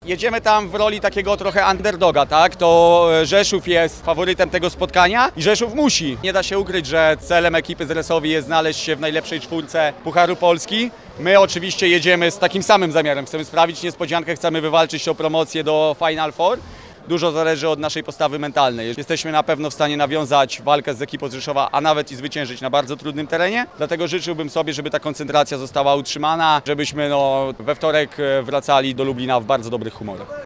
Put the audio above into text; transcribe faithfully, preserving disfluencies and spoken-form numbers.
Jedziemy tam w roli takiego trochę underdoga, tak? To Rzeszów jest faworytem tego spotkania i Rzeszów musi. Nie da się ukryć, że celem ekipy z Resowi jest znaleźć się w najlepszej czwórce Pucharu Polski. My oczywiście jedziemy z takim samym zamiarem. Chcemy sprawić niespodziankę, chcemy wywalczyć o promocję do Final Four. Dużo zależy od naszej postawy mentalnej. Jesteśmy na pewno w stanie nawiązać walkę z ekipą z Rzeszowa, a nawet i zwyciężyć na bardzo trudnym terenie. Dlatego życzyłbym sobie, żeby ta koncentracja została utrzymana, żebyśmy no, we wtorek wracali do Lublina w bardzo dobrych humorach.